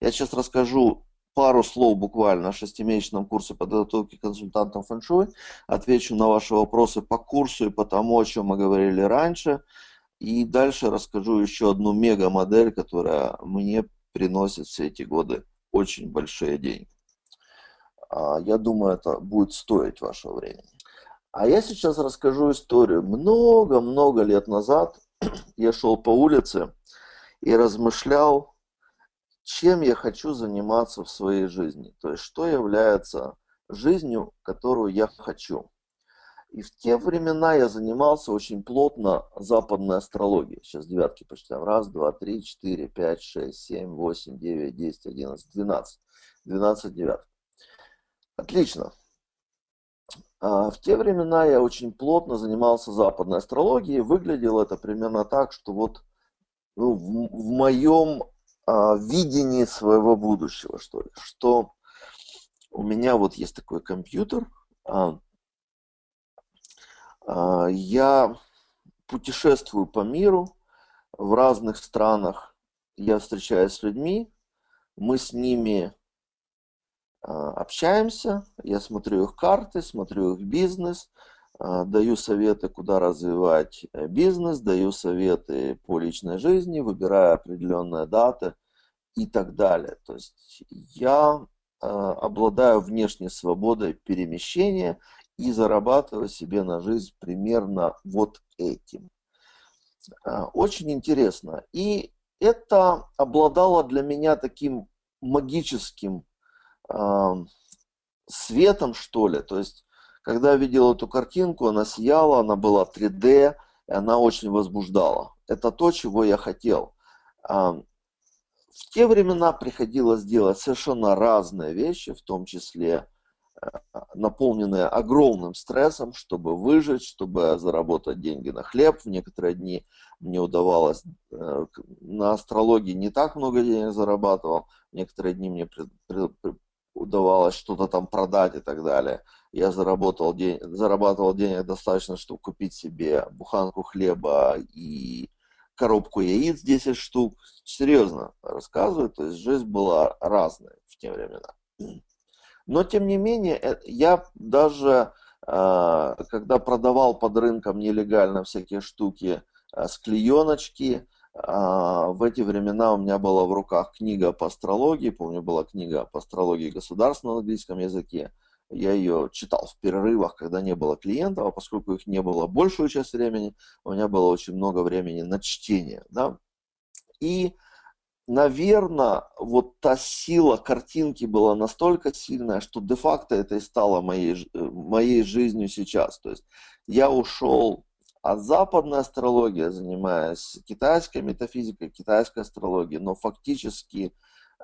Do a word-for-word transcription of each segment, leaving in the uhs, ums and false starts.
Я сейчас расскажу пару слов буквально о шестимесячном курсе подготовки консультантов фэн-шуй, отвечу на ваши вопросы по курсу и по тому, о чем мы говорили раньше, и дальше расскажу еще одну мега-модель, которая мне приносит все эти годы очень большие деньги. Я думаю, это будет стоить вашего времени. А я сейчас расскажу историю. Много-много лет назад я шел по улице и размышлял, чем я хочу заниматься в своей жизни. То есть, что является жизнью, которую я хочу. И в те времена я занимался очень плотно западной астрологией. Сейчас девятки почитаем. Раз, два, три, четыре, пять, шесть, семь, восемь, девять, десять, одиннадцать, двенадцать. двенадцать девяток. Отлично. В те времена я очень плотно занимался западной астрологией. Выглядело это примерно так, что вот ну, в, в моем а, видении своего будущего, что ли, что у меня вот есть такой компьютер, а, а, я путешествую по миру в разных странах, я встречаюсь с людьми, мы с ними общаемся, я смотрю их карты, смотрю их бизнес, даю советы, куда развивать бизнес, даю советы по личной жизни, выбираю определенные даты и так далее. То есть я обладаю внешней свободой перемещения и зарабатываю себе на жизнь примерно вот этим. Очень интересно. И это обладало для меня таким магическим светом, что ли. То есть, когда я видел эту картинку, она сияла, она была три дэ, и она очень возбуждала. Это то, чего я хотел. В те времена приходилось делать совершенно разные вещи, в том числе наполненные огромным стрессом, чтобы выжить, чтобы заработать деньги на хлеб. В некоторые дни мне удавалось, на астрологии не так много денег зарабатывал, в некоторые дни мне удавалось что-то там продать и так далее. Я заработал день, зарабатывал денег достаточно, чтобы купить себе буханку хлеба и коробку яиц десять штук. Серьезно рассказываю, то есть жизнь была разная в те времена. Но тем не менее, я даже, когда продавал под рынком нелегально всякие штуки с клееночки, в эти времена у меня была в руках книга по астрологии, помню, была книга по астрологии государств на английском языке. Я ее читал в перерывах, когда не было клиентов, а поскольку их не было большую часть времени, у меня было очень много времени на чтение. Да? И, наверное, вот та сила картинки была настолько сильная, что де-факто это и стало моей, моей жизнью сейчас. То есть я ушел от западной астрологии, занимаясь китайской метафизикой, китайской астрологией, но фактически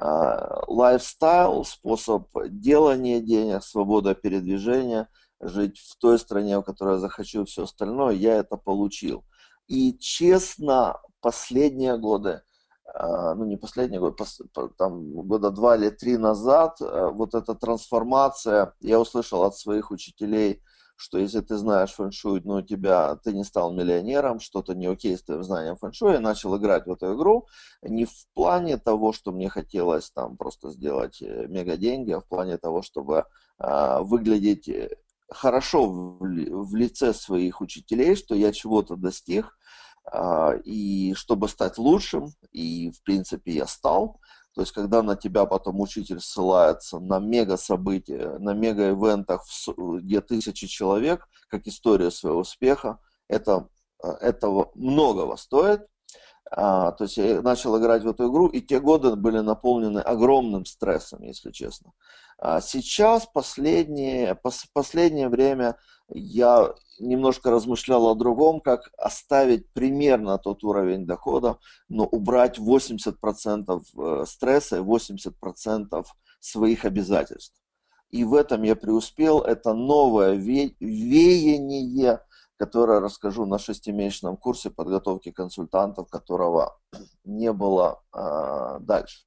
лайфстайл, способ делания денег, свобода передвижения, жить в той стране, в которой я захочу, все остальное, я это получил. И честно, последние годы, ну не последние годы, там года два или три назад, вот эта трансформация, я услышал от своих учителей, что если ты знаешь фэн-шуй, но у тебя, ты не стал миллионером, что-то не окей с твоим знанием фэн-шуй, я начал играть в эту игру не в плане того, что мне хотелось там просто сделать мега деньги, а в плане того, чтобы а, выглядеть хорошо в, в лице своих учителей, что я чего-то достиг, а, и чтобы стать лучшим, и в принципе я стал. То есть, когда на тебя потом учитель ссылается на мега события, на мега ивентах, где тысячи человек, как история своего успеха, это, этого многого стоит. А, то есть, я начал играть в эту игру, и те годы были наполнены огромным стрессом, если честно. А сейчас, последнее, пос, последнее время, я немножко размышлял о другом, как оставить примерно тот уровень дохода, но убрать восемьдесят процентов стресса и восемьдесят процентов своих обязательств. И в этом я преуспел. Это новое ве- веяние, которое расскажу на шестимесячном курсе подготовки консультантов, которого не было а, дальше.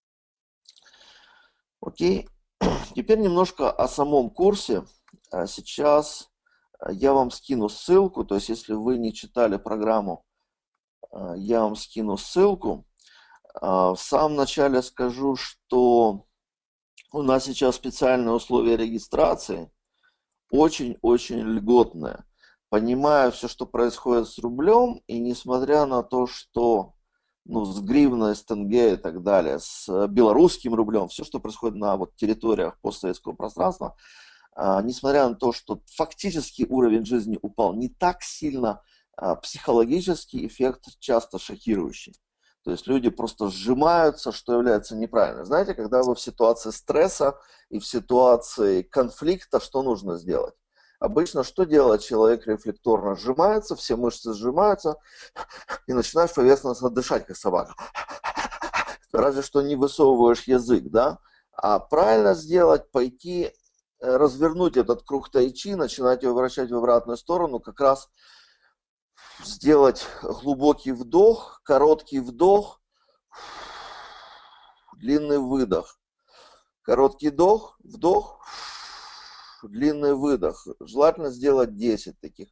Окей. Теперь немножко о самом курсе. Сейчас я вам скину ссылку, то есть если вы не читали программу, я вам скину ссылку. А, В самом начале скажу, что у нас сейчас специальные условия регистрации, очень-очень льготные. Понимая все, что происходит с рублем, и несмотря на то, что ну, с гривной, с тенге и так далее, с белорусским рублем, все, что происходит на вот, территориях постсоветского пространства, а, несмотря на то, что фактически уровень жизни упал не так сильно, а, психологический эффект часто шокирующий. То есть люди просто сжимаются, что является неправильно. Знаете, когда вы в ситуации стресса и в ситуации конфликта, что нужно сделать? Обычно что делает человек рефлекторно? Сжимается, все мышцы сжимаются, и начинаешь поверхностно дышать, как собака. Разве что не высовываешь язык, да? А правильно сделать, пойти, э, развернуть этот круг тайчи, начинать его вращать в обратную сторону, как раз сделать глубокий вдох, короткий вдох, длинный выдох. Короткий вдох, вдох, длинный выдох. Желательно сделать десять таких.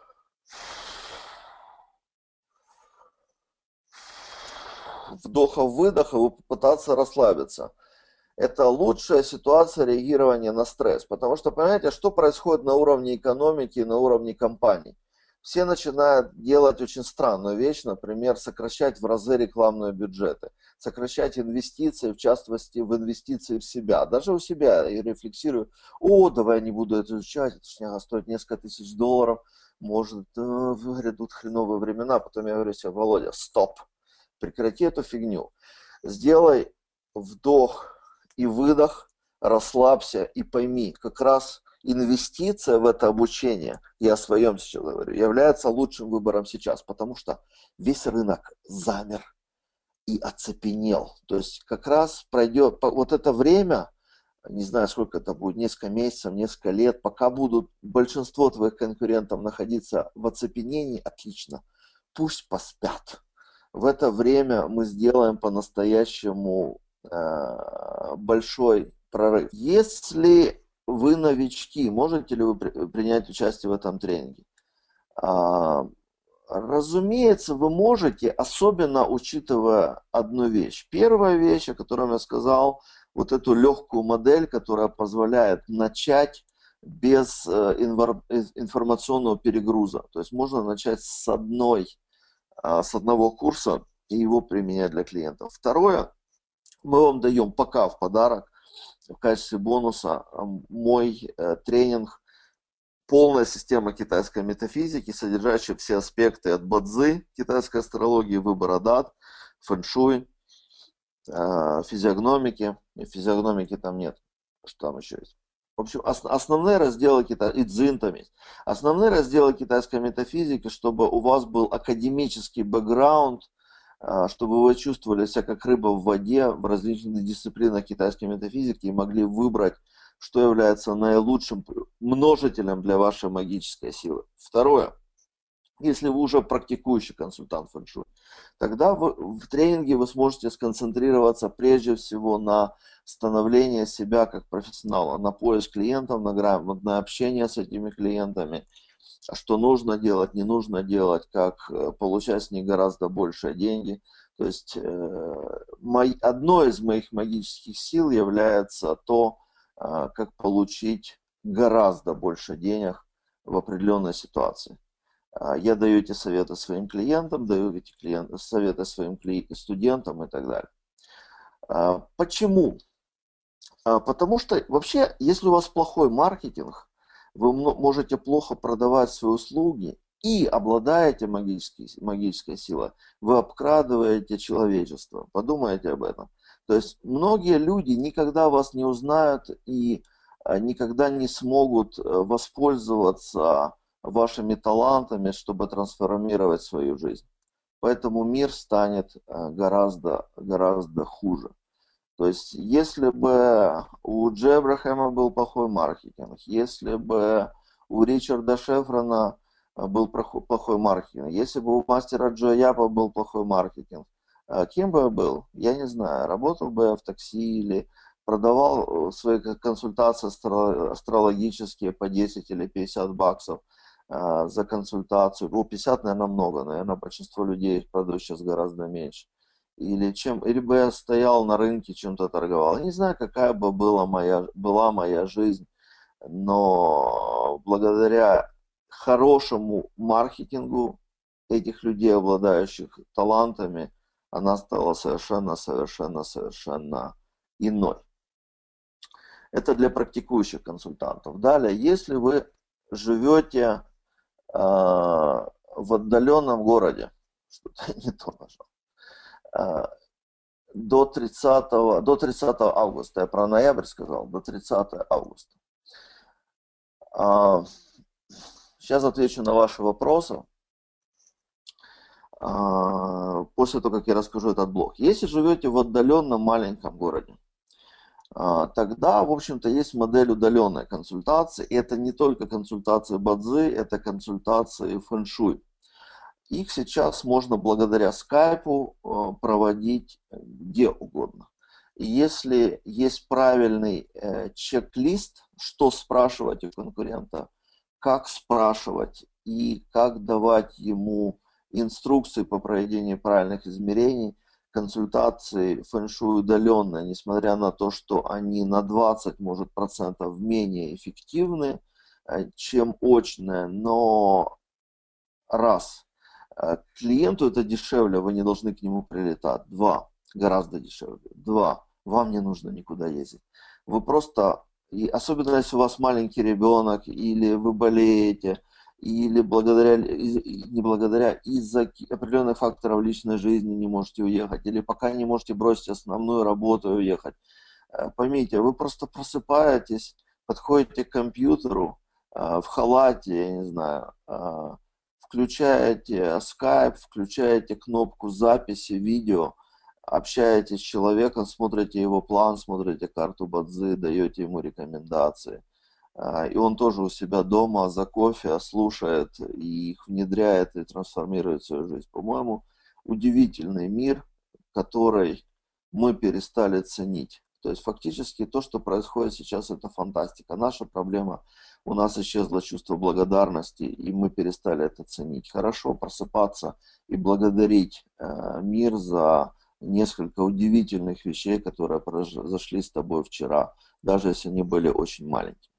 Вдоха-выдоха и попытаться расслабиться. Это лучшая ситуация реагирования на стресс. Потому что, понимаете, что происходит на уровне экономики и на уровне компаний? Все начинают делать очень странную вещь, например, сокращать в разы рекламные бюджеты, сокращать инвестиции, в частности, в инвестиции в себя. Даже у себя я рефлексирую, о, давай я не буду это изучать, это шняга стоит несколько тысяч долларов, может, э, грядут хреновые времена. Потом я говорю себе, Володя, стоп, прекрати эту фигню. Сделай вдох и выдох, расслабься и пойми, как раз инвестиция в это обучение, я о своем сейчас говорю, является лучшим выбором сейчас, потому что весь рынок замер и оцепенел. То есть как раз пройдет вот это время, не знаю, сколько это будет, несколько месяцев, несколько лет, пока будут большинство твоих конкурентов находиться в оцепенении, отлично, пусть поспят. В это время мы сделаем по-настоящему э, большой прорыв. Если вы новички, можете ли вы при, принять участие в этом тренинге? А, разумеется, вы можете, особенно учитывая одну вещь. Первая вещь, о которой я сказал, вот эту легкую модель, которая позволяет начать без э, информационного перегруза. То есть можно начать с одной с одного курса и его применять для клиентов. Второе, мы вам даем пока в подарок в качестве бонуса мой тренинг «Полная система китайской метафизики», содержащая все аспекты от бадзи, китайской астрологии, выбора дат, фэншуй, физиогномики. Физиогномики там нет, что там еще есть. В общем, основные разделы кита... и дзин там есть. Основные разделы китайской метафизики, чтобы у вас был академический бэкграунд, чтобы вы чувствовали себя как рыба в воде в различных дисциплинах китайской метафизики и могли выбрать, что является наилучшим множителем для вашей магической силы. Второе. Если вы уже практикующий консультант фэншуй, тогда вы, в тренинге вы сможете сконцентрироваться прежде всего на становлении себя как профессионала, на поиск клиентов, на, на общение с этими клиентами, что нужно делать, не нужно делать, как получать с них гораздо больше деньги. То есть э, мой, одной из моих магических сил является то, э, как получить гораздо больше денег в определенной ситуации. Я даю эти советы своим клиентам, даю эти клиенты, советы своим студентам и так далее. Почему? Потому что вообще, если у вас плохой маркетинг, вы можете плохо продавать свои услуги и обладаете магической, магической силой, вы обкрадываете человечество. Подумайте об этом. То есть многие люди никогда вас не узнают и никогда не смогут воспользоваться вашими талантами, чтобы трансформировать свою жизнь. Поэтому мир станет гораздо, гораздо хуже. То есть, если бы у Джей Абрахама был плохой маркетинг, если бы у Ричарда Шефрона был плохой маркетинг, если бы у мастера Джо Япа был плохой маркетинг, кем бы я был? Я не знаю. Работал бы я в такси или продавал свои консультации астрологические по десять или пятьдесят баксов за консультацию. Ну, пятьдесят, наверное, много. Наверное, большинство людей продают сейчас гораздо меньше. или чем, или бы я стоял на рынке, чем-то торговал. Я не знаю, какая бы была моя, была моя жизнь, но благодаря хорошему маркетингу этих людей, обладающих талантами, она стала совершенно, совершенно, совершенно иной. Это для практикующих консультантов. Далее, если вы живете э, в отдаленном городе, что-то не то нажал, э, до тридцатого, до тридцатого августа, я про ноябрь сказал, до тридцатого августа. Э, сейчас отвечу на ваши вопросы. Э, после того, как я расскажу этот блок. Если живете в отдаленном маленьком городе, тогда, в общем-то, есть модель удаленной консультации. И это не только консультации бадзи, это консультации фэн-шуй. Их сейчас можно благодаря скайпу проводить где угодно. И если есть правильный чек-лист, что спрашивать у конкурента, как спрашивать и как давать ему инструкции по проведению правильных измерений, консультации фэн-шуй удаленные, несмотря на то, что они на двадцать, может, процентов менее эффективны, чем очные, но раз, клиенту это дешевле, вы не должны к нему прилетать. Два, гораздо дешевле. Два, вам не нужно никуда ездить. Вы просто, и особенно если у вас маленький ребенок, или вы болеете, или благодаря, не благодаря, из-за определенных факторов личной жизни не можете уехать, или пока не можете бросить основную работу и уехать. Поймите, вы просто просыпаетесь, подходите к компьютеру в халате, я не знаю, включаете скайп, включаете кнопку записи видео, общаетесь с человеком, смотрите его план, смотрите карту бадзи, даете ему рекомендации. И он тоже у себя дома за кофе слушает и их внедряет и трансформирует свою жизнь. По-моему, удивительный мир, который мы перестали ценить. То есть фактически то, что происходит сейчас, это фантастика. Наша проблема, у нас исчезло чувство благодарности, и мы перестали это ценить. Хорошо просыпаться и благодарить э, мир за несколько удивительных вещей, которые произошли с тобой вчера, даже если они были очень маленькими.